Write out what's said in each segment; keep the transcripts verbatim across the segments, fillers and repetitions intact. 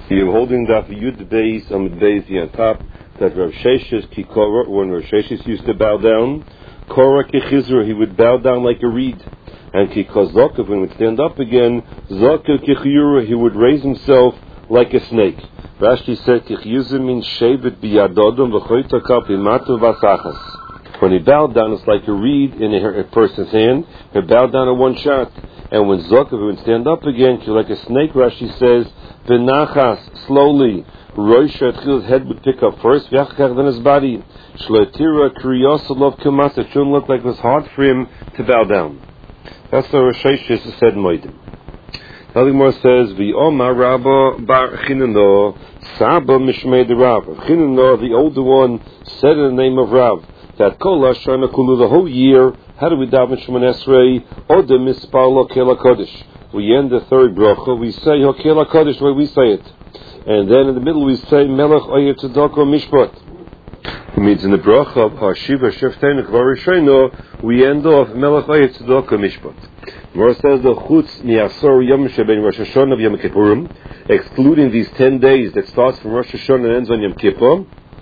You're holding Daf Yud Beis on the Beis on top. That Rav Sheshes ki Korah, when Rav Sheshes used to bow down, Korah ki Chizra, he would bow down like a reed. And ki Kozokah, when he would stand up again, Zokah ki Chiyura, he would raise himself like a snake. Rashi said, ki Chiyuzim min shevet biyadodom v'choyta kal pimatu v'sachas. When he bowed down, it's like a reed in a, a person's hand. He bowed down in one shot. And when Zokah, he would stand up again, like a snake, Rashi says, v'nachas, slowly. Rosh Hashanah's head would pick up first, v'achkach then his body. Shloitira kriyosalov kumas. It shouldn't look like it was hard for him to bow down. That's what Rosh Hashanah said in Moedim. The Gemara says, v'omar Rabba bar Chinano, Saba mishmei de Rav. Chinano, the older one, said in the name of Rav, that kol hashana kulu, the whole year, how do we daven Shemon Esrei? Odem mispal Hokel HaKodesh. We end the third bracha, we say Hokel HaKodesh, the way we say it. And then in the middle we say Melech Oyer Tzedakah Mishpat. It means in the bracha of Hashiva Sheftenu Kvar Rishayno, we end off Melech Oyer Tzedakah Mishpat. Gemara says the Chutz Mi'asor Yom Sheben Rosh Hashanah of Yom Kippurim, excluding these ten days that starts from Rosh Hashanah and ends on Yom Kippur,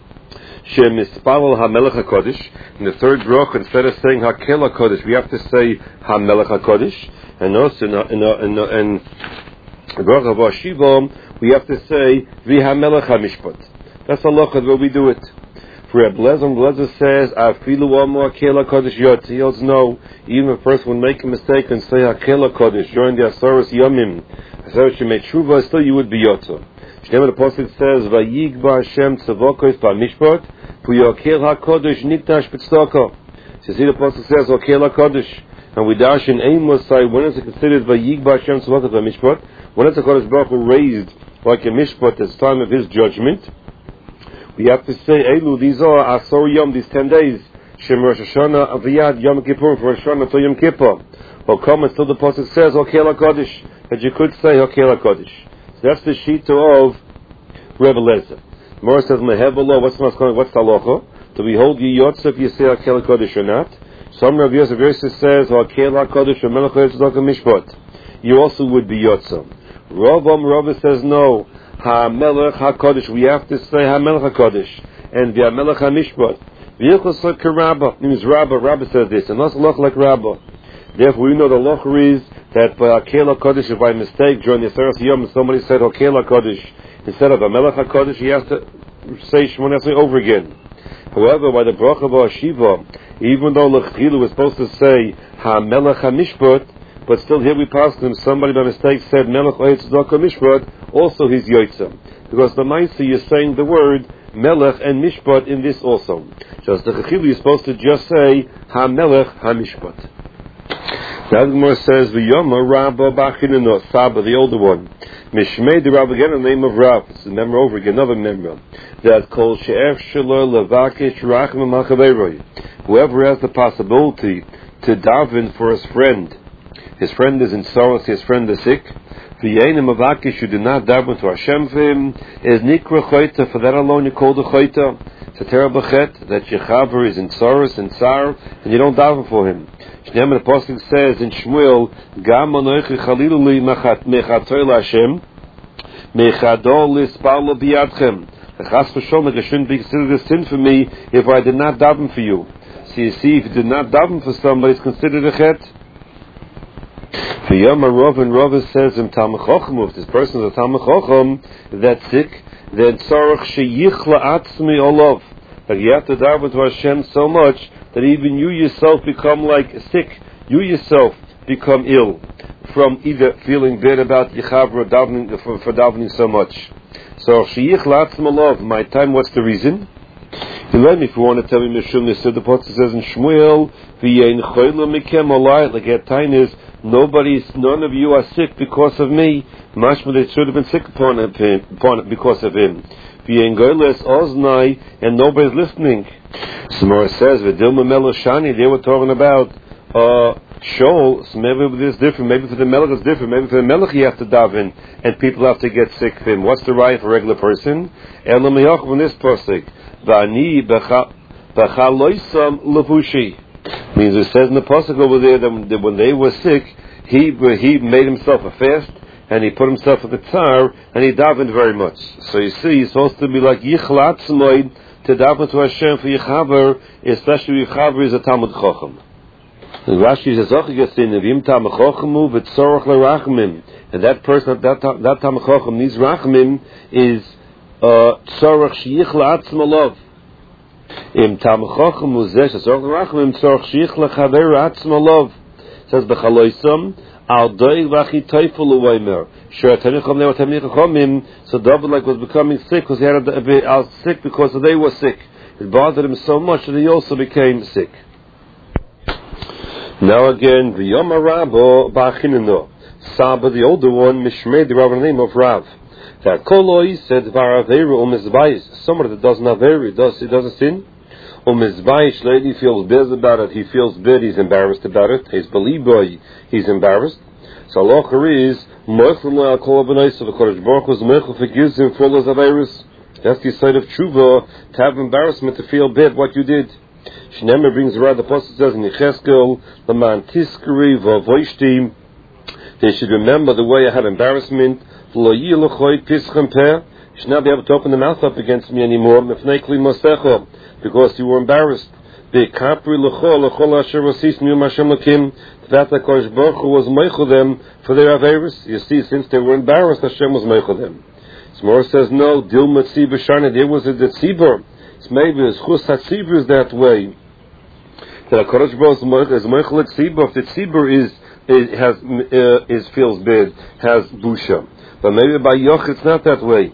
Shem Mispalal HaMelech HaKodesh. In the third bracha, instead of saying Hakel HaKodesh, we have to say HaMelech HaKodesh. And also in in in, in the bracha of Hashiva, we have to say V'Hamelech HaMishpat. That's halacha the way we do it. For Reb Lezer, Lezer says Afilu Amor Hakel HaKodesh Yotzi. He holds no, even if a person would make a mistake and say Hakel HaKodesh during the Asaras Yomim, Asaras Shemei Tshuva, still you would be Yotzi. Shneimah the Pasuk says Vayigba Hashem Tzavokos B'Mishpat V'Hakel HaKodesh Nikdash B'Tzedakah. So see the Pasuk says Hakel HaKodesh. And we dash in Amos say, when is it considered Vayigba Hashem Tzavokos B'Mishpat? When is the Kodesh Baruch Hu raised like a mishpat at the time of his judgment? We have to say, Elu, these are Asor Yom, these ten days. Shem Rosh Hashanah Aviyad Yom Kippur, for Rosh Hashanah to Yom Kippur. Or come until the Pasuk says Hokel HaKodesh, that you could say Hokel HaKodesh. So that's the shita of Rebbe Lezer. Mora says Mehevala, what's the what's the halacha? Do we hold you yotza if you say Hokel HaKodesh or not? Some Rav Yosef says Hokel HaKodesh or Melech Tzedakah Mishpat. You also would be yotza. Ravam Rav says no. HaMelech HaKodesh. We have to say HaMelech HaKodesh and VaMelech HaMishpat. V'yichos like Rabba means Rabba. Rabba says this, and also loch like Rabba. Therefore, we know the loch is that by Hokel HaKodesh, if by mistake during the Asaras Yom somebody said Hokel HaKodesh instead of HaMelech HaKodesh, he has to say Shemon Esrei over again. However, by the bracha of Hashiva, even though Lechilu was supposed to say HaMelech HaMishpat, but still here we passed him, somebody by mistake said Melech Oyer Tzedakah Mishpat, also he's Yotzah. Because the Maisa you're saying the word Melech and Mishpat in this also. Just the Chechilu you're supposed to just say HaMelech HaMishpat. Now the Gemara says V'yoma Rabba Bachinano, Saba, the older one. Mishmei the Rabba, again in the name of Rav. It's a member over again, another member. That Kol She'ef Shelo Levakish Rachem Machaveiroi. Whoever has the possibility to daven for his friend, his friend is in sorrow, his friend is sick. V'yenim avakish, you do not daven to Hashem for him, is nikra choyta, for that alone you call the choyta. It's a terrible chet, that your chaver is in sorrow, in sorrow, and you don't daven for him. Shneimah the Pasuk says in Shmuel, Gam anoichi chalilu li mechatoi l'Hashem, mechadol lispalo biyadchem. The chas v'shom, it shouldn't be considered a sin for me if I did not daven for you. So you see, if you did not daven for somebody, it's considered a chet. V'yama Rav, and Rav says in Talmud Chacham, if this person is a Talmud Chacham that's sick, then tzarech sheyichla atzmi olav. Like you have to daven to Hashem so much that even you yourself become like sick. You yourself become ill from either feeling bad about yichav or davening for, for davening so much. So sheyichla atzmi olav. My time, what's the reason? You let me if you want to tell me Mishum. So the Pasuk says in Shmuel, v'yein choyla mikem olai. Like at time is nobody's, none of you are sick because of me. Mashma, they should have been sick upon him, upon because of him. V'yein goyles oznai, and nobody's listening. Samora says v'dilma meloshani. They were talking about uh, Shoal. So maybe it's different. Maybe for the melech it's different. Maybe for the melech you have to daven, and people have to get sick for him. What's the right for a regular person? Elam yachav in this pasuk. V'ani b'chaloisam levushi. Means it says in the pasuk over there that when they were sick, he he made himself a fast, and he put himself at the tzar, and he davened very much. So you see, he's supposed to be like Yichla Atzmoi, to daven to Hashem for Yichaver, especially Yichaver is a Talmud Chochem. Rashi says, and that person, that that Talmud Chochem needs Rachmim, is tzorach sheyichla atzmalov. Im Talmud Chochem uzeh shetzorach Rachmim tzorach sheyichla chaver atzmalov. Says b'chaloisam al doig v'achi toifel u'vaymer. Sure, Talmud Chochem Talmud Chochem. So David like was becoming sick because he had a, a bit out sick because they were sick. It bothered him so much that he also became sick. Now again, the Yom Rabo Ba'achinino, Saba, the older one, Mishmei, the Rav, the name of Rav. That Koloi said, Varaveru umizbayis. Somebody that doesn't have Averu, does he doesn't sin? Umizbayis, lady feels bad about it. He feels bad. He's embarrassed about it. He's beliboy. He's embarrassed. So Locher is Mochel Al Kol B'nai. So the Kodesh Baruch Hu's Mochel forgives him for all his Averus. That's the side of tshuva, to have embarrassment, to feel bad what you did. Shnemer brings around the apostle says in Yecheskel, the man tiskeri v'avoishtim. They should remember the way I had embarrassment. Lo yilochoy pischem peh. You should not be able to open the mouth up against me anymore. Mefnei kli mosecho, because you were embarrassed. Be'kapri l'chol l'chol asher osis miyum Hashem lakim. The fact that Kodesh Baruch Hu was meichel them for their averus. You see, since they were embarrassed, Hashem was meichel them. Smor says no. Dilma tzibur shana. There was a tzibur. Maybe his chus hatzibur is that way. That a Kodesh Baruch Hu is meichel tzibur. If the tzibur is It has uh, is feels bad, has busha, but maybe by yoch it's not that way.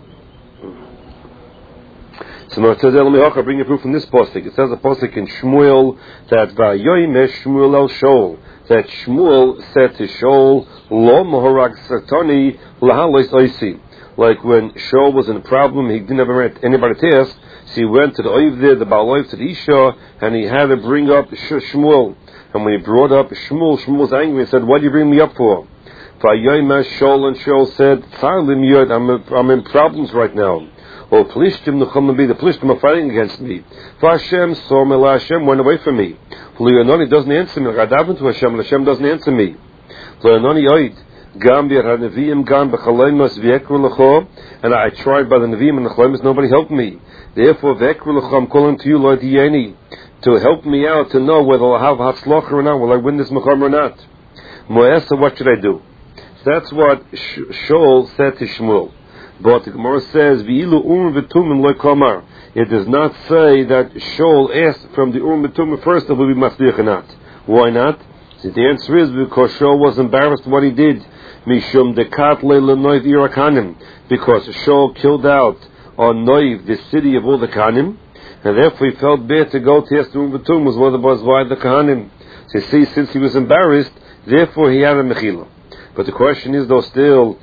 So now it says, "Let me I'll bring a proof from this posik." It says a posik in Shmuel that vayoyim Shmuel el Shaul, that Shmuel said to Shaul, "Lo mohorag satani lahalois oisi." Like when Shaul was in a problem, he didn't have anybody to ask, so he went to the oiv there, the baal oiv, to the isha, and he had to bring up Shmuel. And when he brought up Shmuel, Shmuel was angry and said, "What do you bring me up for?" Vayoyim Shaul, and Shaul said, "Tzalim yod, I'm I'm in problems right now. Oh, Plishtim be the Plishtim are fighting against me. Hashem saw me, Hashem went away from me. Leononi doesn't answer me. I daven to Hashem, and Hashem doesn't answer me. Leononi oid gam bir hanevim gam b'chalemus v'ekru lecho, and I tried by the nevim and the chalemus, nobody helped me. Therefore v'ekru lecho, I'm calling to you, Lord Yeni, to help me out to know whether I'll have hatzlocha or not. Will I win this mecham or not? Moesa, what should I do? So that's what Shaul said to Shmuel. But the Gemara says, "V'ilu urim v'tumim loy kamar." It does not say that Shaul asked from the urim v'tumim first if it will be masliach or not. Why not? So the answer is because Shaul was embarrassed what he did. Mishum dekat le'lenoiv irakanim, because Shaul killed out on Noiv, the city of all the Kahanim, and therefore he felt bad to go to ask the urim v'tumim was what was why the Kahanim. So you see, since he was embarrassed, therefore he had a mechila. But the question is, though, still.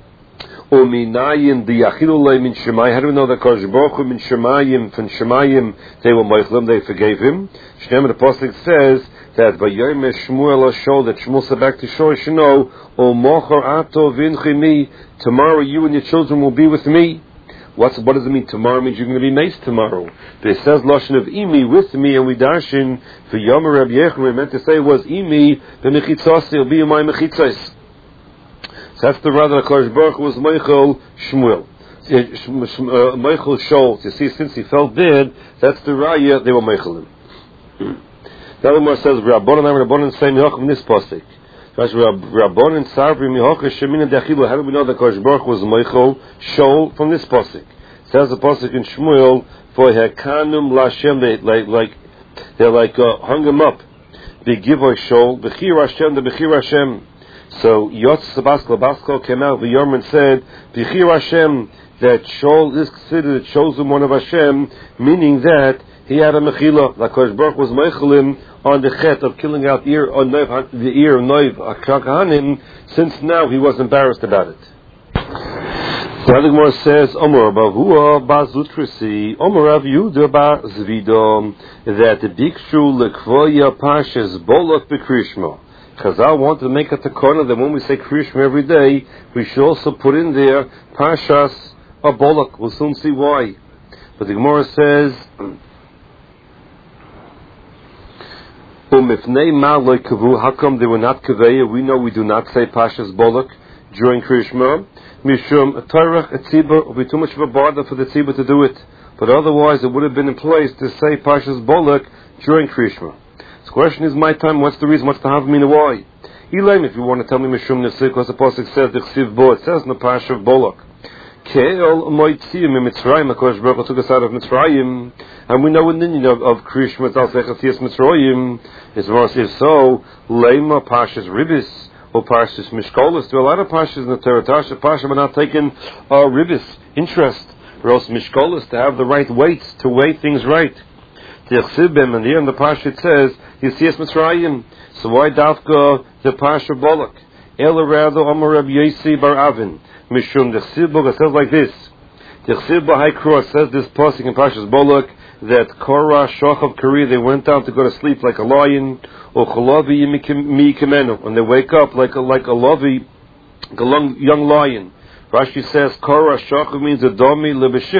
Uminayin the Yachilulay min Shemayim. How do we know that Kodesh Baruch Hu min Shemayim from Shemayim they were Meichlim, they forgave him? Shneim the Apostle says that Vayayim Shmuel Shaul, that Shmuel said back to Shaul, you know, O Mochor Ato Vinchimi, tomorrow you and your children will be with me. What's what does it mean? Tomorrow means you're going to be maced tomorrow. But it says Lashon of Imi with me, and we darshin for Yom Reb Yechon. Meant to say was Imi b'mechitzasi, will be in my mechitzas. That's the rather Kodesh Baruch Hu was Meichel Shmuel, uh, Meichel Shaul. You see, since he felt bad, that's the raya they were Meichel him. Now the Gemara says, "Rabbanon and Rabbanon say mihoch in this pasuk." Rabbanon sarvi mihoch shemina dechilu. How do we know that Kodesh Baruch Hu was Meichel Shaul from this pasuk? Says the pasuk in Shmuel, "For hekanum laShem," they like like they like uh, hung him up. Begivoy Shaul, bechir Hashem, the bechir Hashem. So Yotz Sabaskal Baskal came out, the Yerman said, B'chir Hashem, that Shaul is considered a chosen one of Hashem, meaning that he had a mechila, like Kodesh Baruch was mechilim on the chet of killing out the ear, on Noiv, the ear of Noiv Akahanim, since now he was embarrassed about it. The other Gemara says, Omer Bavua Bazutrisi, Omer Rav Yehuda Bar Zvidom, that the Bikshu Lekvoya Pashas Bolot Bekrishma. Chazal wanted to make a takona that when we say Krishma every day, we should also put in there Pashas or Bolak. We'll soon see why. But the Gemara says, how come they were not Kaveya? We know we do not say Pashas Bolak. during Krishma. Mishum Torah Etzibur will be too much of a bother for the Tzibur to do it. But otherwise, it would have been in place to say Pashas Bolak during Krishma. The question is, my time, what's the reason? What's the Havamina? Why? Elaim, if you want to tell me Mishum Nesik, because the Pasuk says, the Chsiv Bo, it says in the Pasha of Bolak. Ke'el Moitziyim in Mitzrayim, HaKadosh Baruch Hu took us out of Mitzrayim, and we know in the Indian of, of Krishma, it's also Echasiyas Mitzrayim, it's more if so, Leima Pashas Ribis, or Pashas Mishkolis. There are a lot of Pashas in the Torah, Tasha Pasha, but not taking uh, Ribis, interest, or else Mishkolis, to have the right weights, to weigh things right. Tiachsibim, and here in the Pasha it says, Yisiyas Mitzrayim, so why Dafka the Pasha Bolak? Ela rather Amar Reb Yosi Bar Avin, Mishum Dechsibah, it says like this. Dechsibah High Cross says this pasuk in Pashas Bolak that Korah, Shochav, Kari, they went down to go to sleep like a lion, or Chalavi Mi Kamenu, when they wake up like a like a lavi, a long, young lion. Rashi says Korah, Shochav means a domi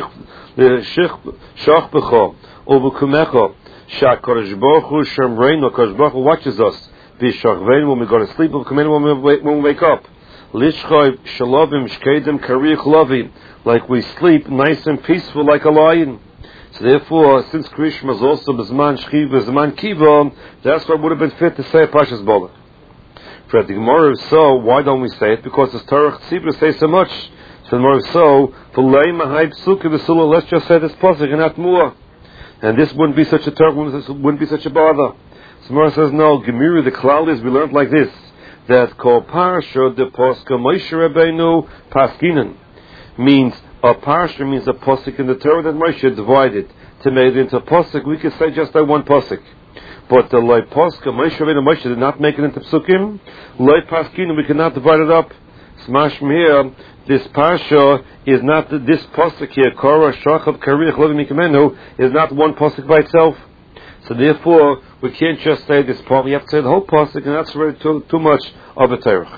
lebeshich shachbecho or bekumecho. Shakadosh Baruch Hu Shemreinu, Kadosh Baruch Hu watches us. V'shachvein when we go to sleep, when we when we wake up. Lishchoy shalovim shkedim kari chlavim, like we sleep nice and peaceful like a lion. So therefore, since Krishma is also b'zman shchiv b'zman kiva, that's what would have been fit to say Pashas Bolak. For the Gemara, so why don't we say it? Because it's Torah Tzibur say so much. So the Gemara, so v'lei mahai psuki v'sula. Let's just say this pasuk and not more. And this wouldn't be such a Torah, wouldn't be such a bother. So the Gemara says no. Gemiri, the klal is we learned like this. That kol parsha de poska Moshe Rabbeinu paskinan means a parsha means a posuk in the Torah that Moshe divided to make it into a posuk. We could say just that one posuk, but the loy poska Moshe Rabbeinu Moshe did not make it into psukim. Loy paskinan we cannot divide it up. Smash here. This parsha is not this posuk here. Korah Shachav Karich Lovim Mikamenu is not one posuk by itself. So therefore, we can't just say this part. We have to say the whole pasuk, and that's really too, too much of a Torah.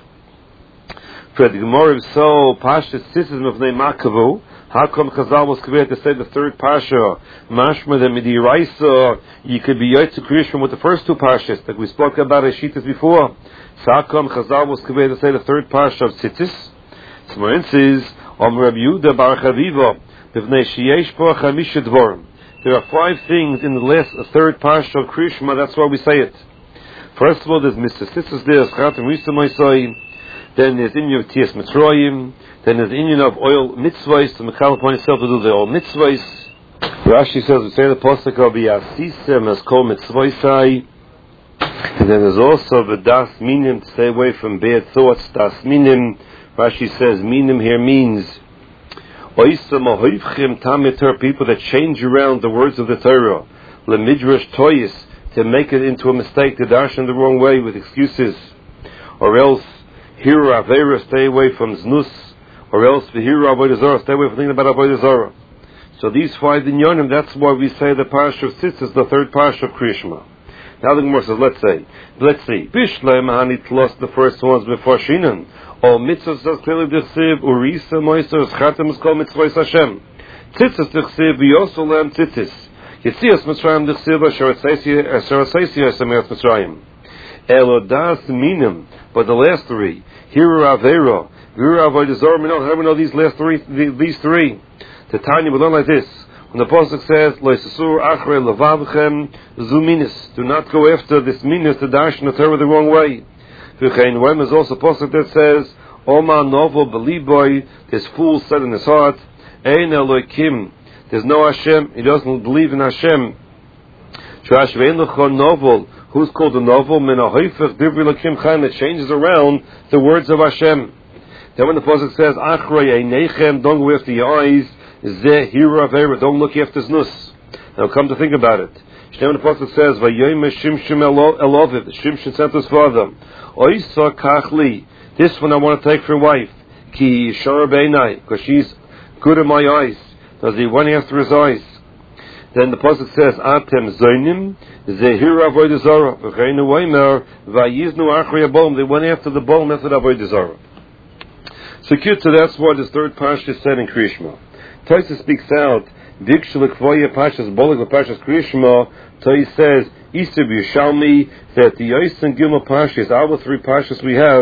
For the Gemara, so Pashas Sism of Nei Makavu. How come Chazal was created to say the third Pasha? Mashma the Midiraisa. You could be Yotze Krishma with the first two Pashas, like we spoke about Ashitas before. So how come Chazal was created to say the third Pasha of Tzitzis? So for instance, Om Reb Yehuda Bar Chaviva, B'vnei Sheyesh Bo Chamisha Dvorim. There are five things in the last third parsha of Krishma. That's why we say it. First of all, there's Mister Sitzes there, Chatam Risa Moisai. Then there's Inyan of Tias Mitzrayim. Then there's Inyan of oil mitzvahs. The Mechal upon himself to do the oil mitzvahs. Rashi says we say the pasuk of Yasisem as kol mitzvahsai. And then there's also the das minim to stay away from bad thoughts. Das minim. Rashi says minim here means people that change around the words of the Torah, lemidrash toyis, to make it into a mistake, to dash in the wrong way with excuses, or else hiru avera, stay away from znus, or else v'hiru avodah zarah, stay away from thinking about avodah zarah. So these five inyanim, that's why we say the parsha of Tzitzis is the third parsha of Krishma. Now the Gemara says, let's say, let's see, Bishlem Hanit lost the first ones before Shinan. All mitzvahs says clearly d'chsiv, Urisa Moiser, Chatem is called mitzvahs Hashem. Tzitzis d'chsiv, Yosolem Tzitzis. Yitzias Mitzrayim d'chsiv, Asher Aseisi Asemeres Mitzrayim. Elodas Minim, but the last three, Hiru Avera, Hiru Avodah Zarah, we don't have know these last three, these three. The Tanya we learn like this. When the Pasuk says, Loisasur Achrei Levavchem Zuminis, do not go after this minis to dash in the Torah the wrong way. When there's also a pasuk that says, Oma Novo Beliboy, this fool said in his heart, Ein Elokim, there's no Hashem, he doesn't believe in Hashem. Trash Vein Lechon Novel, who's called a Novel? Min HaHoifech Divri Lakim Chaim, it changes around the words of Hashem. Then when the pasuk says, Achrei Einechem, don't go after your eyes, Zeh Hiru Avera, don't look after Znus. Now come to think about it. When the pasuk says, Vayoyim Shimshon Eloviv, Shimshon sent his father, Oisa Kachli, this one I want to take for a wife, Ki Yishar Beinai, because she's good in my eyes. Does he went after his eyes? Then the pasuk says, Atem Zoinim, Zehiru Avodah Zarah, V'cheinu Weimer, Vayiznu Achrei Abom, they went after the bone after the Avodah Zarah. So cute, so that's why this third parsha is said in Krishma. Taisa speaks out, Dikshu Lekvoya Pashas Bolak Pashas Krishma. Taisa says, Isib Yishalmi, that the Yos and Gimel Pashas, our three Pashas we have,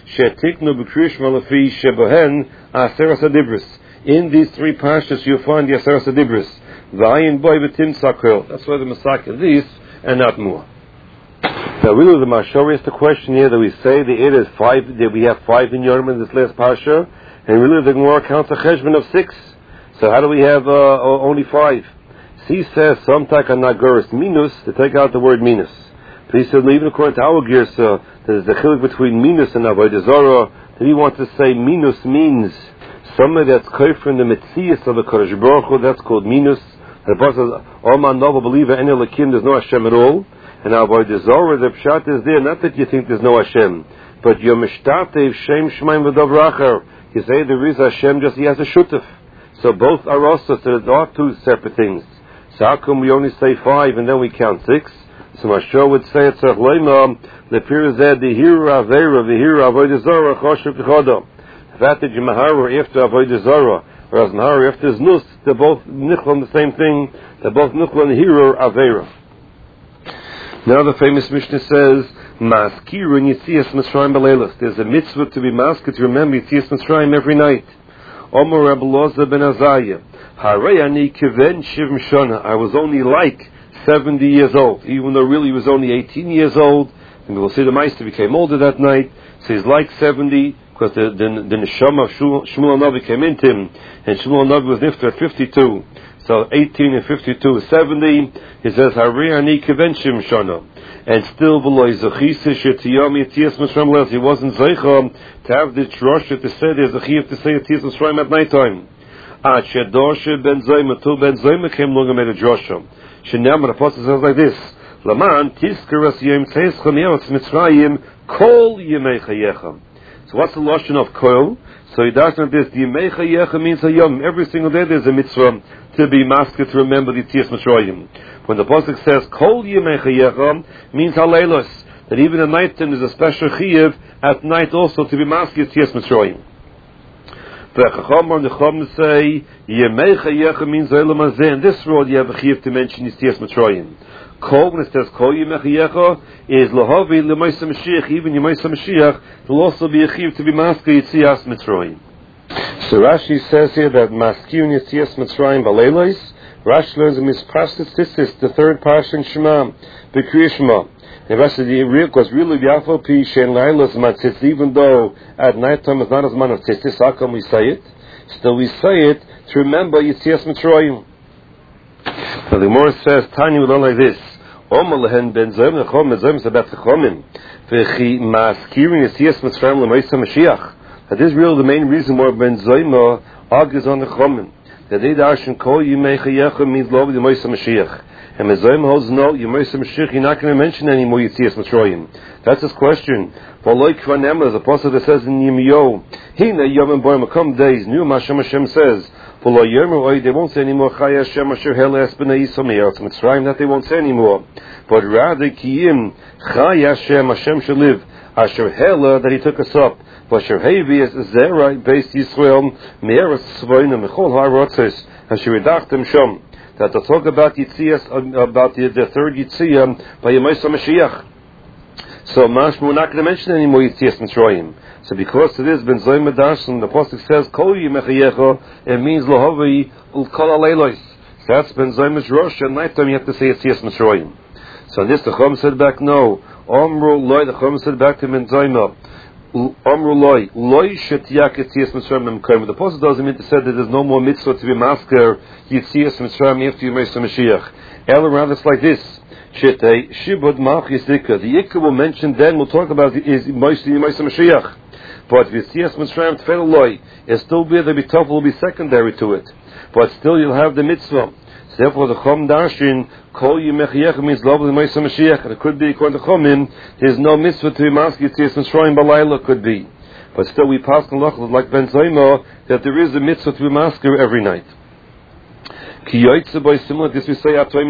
shetiknu b'krishma lefi shebohen aseras adibris. In these three parshas you find the aseras adibris. V'ayin boy v'tim tzakol. That's why the Masak is this and not more. Now, really, the Mashori is the question here that we say that it is five, that we have five in Yom in this last parsha, and really the Gemara counts a cheshbon of six. So how do we have uh, only five? C says some take a naguris minus to take out the word minus. But he said even according to our girsa, there's the chiluk between minus and avodah zarah. That he wants to say minus means somebody that's kofer in the mitzias of the Kodesh Baruch Hu. That's called minus. And the Pasuk says, "All man novel believer, any lakim, there's no Hashem at all." And avodah zarah, the pshat is there. Not that you think there's no Hashem, but you're mishtatev shem shemaim v'davracher. You say there is Hashem, just he has a shutuf. So both are also, so there are two separate things. So how come we only say five and then we count six? So Mashor would say it's a chleima, the pirazeh, the hiru avera, the hiru avodah zarah, choshev t'chodo. The fact that you mahar after avodah zarah, whereas mahar after znus, they're both nichol on the same thing, they're both nichol on the hiru avera. Now the famous Mishnah says, Maskiru in Yitzias Mitzrayim B'leilos. There's a mitzvah to be masked to remember Yitzias Mitzrayim every night. Omer Rabbi Loza ben Azariah. Harei ani kiven shivim shana. I was only like seventy years old, even though really he was only eighteen years old. And we'll see the Meister became older that night. So he's like seventy, because the, the, the neshama of Shmuel Navi came into him, and Shmuel Navi was nifter at fifty-two. So eighteen and fifty-two is seventy. He says, Harei ani kiven shivim shana. And still, he wasn't zeicha to have the drosha to say there's a chiyuv to say Yitzias Mitzrayim at night time. Ad shedorshe ben zayma till ben zayma came along and made a drosha. Shenam, the apostle says like this: Laman tiskaras yom teischam yeretz Mitzrayim kol yemei chayecha. So what's the lashon of kol? So he does not this. Yemei chayecha means a yom. Every single day there's a mitzvah to be masked to remember the Yitzias Mitzrayim. When the pasuk says kol yemei chayecha means haleilos, that even at night time there's a special chiyuv at night also to be masked Yitzias Mitzrayim. The Chacham and the Chacham say yemei chayecha means olam hazeh. In this road you have a chiyuv to mention Yitzias Mitzrayim. Kol, when it says kol yemei chayecha, is lahavi l'maisa Mashiach. Even l'maisa Mashiach will also be a chiyuv to be masked Yitzias Mitzrayim. So Rashi says here that maskiyun Yitzias Mitzrayim b'leilos. Rashi learns in Mispashtis, this is the third parsha in Shema, B'Kriyas Shema. And Rashi, because really the Afal Pi Shein Lailas Matzitz, even though at night time it's not as man of Tzitzis, how come we say it? Still we say it to remember Yitzias Mitzrayim. Now the Gemara says, Tanya will learn like this: Omer lehen ben Zayim nechom ben Zayim sabat chachomim v'chi maskirin Yitzias Mitzrayim l'maisa Mashiach. That is really the main reason why ben Zayim argues on the chachomim. That they darshan kol yemei chayecha means lo b'yemaisa Mashiach. And Mezayim holds no, Yemaisa Mashiach, you're not going to mention anymore Yitzias Mitzrayim. That's his question. V'loi kvanem, as the apostle that says in Yirmiyahu, Hina yomim boim, come days, new Hashem Hashem says, V'loi yomer, they won't say anymore, Chaya Hashem Asher Hela Es B'nai Yisrael Me'eretz Mitzrayim, that they won't say anymore. But rather, Kiyim, Chaya Hashem, Hashem shall live, Asher Hela, that he took us up, V'asher Hevi es Zera, based Yisrael, Me'eretz Tzvoina, Mechol Ha'arotzes, Asher Yidachtem Shom. That to talk about Yitzias, about the, the third Yitziyah by Yemaisa Mashiach. So Mashma, we're not going to mention anymore Yitzias Mitzrayim. So because it is Ben Zayim Medarshan, the Apostle says Kol Yemechayecha, it means Lohavi Ul Kol Aleilos. So that's Ben Zayim Rosh, at night time you have to say Yitzias Mitzrayim. So on this the Chum said back no. Omru Loi, the Chum said back to Ben Zayim. Omru Loi, Loi Shetiyak Yitzias Mitzrayim Memkayim. The Apostle doesn't mean to say that there's no more mitzvah to be masker Yitzias Mitzrayim after Yemaisa Mashiach. Ella, rather it's like this. Shetei Shibud Malchis Ikka. The Ikka will mention then, we'll talk about is Yemaisa Mashiach. But Yitzias Mitzrayim Tfel Loi, it'll still be the B'tov will be secondary to it. But still you'll have the mitzvah. So therefore the Chum Darshin, Kol Yemechiyech means Lov L'Yemaisa Mashiach. And it could be, according to Chumim, there's no mitzvah to be masker Yitzias Mitzrayim Balayla, could be. But still we pass on Lachel like Ben Zayma, that there is a mitzvah to be masker every night. Ki Yoitze Boy, similar to this we say,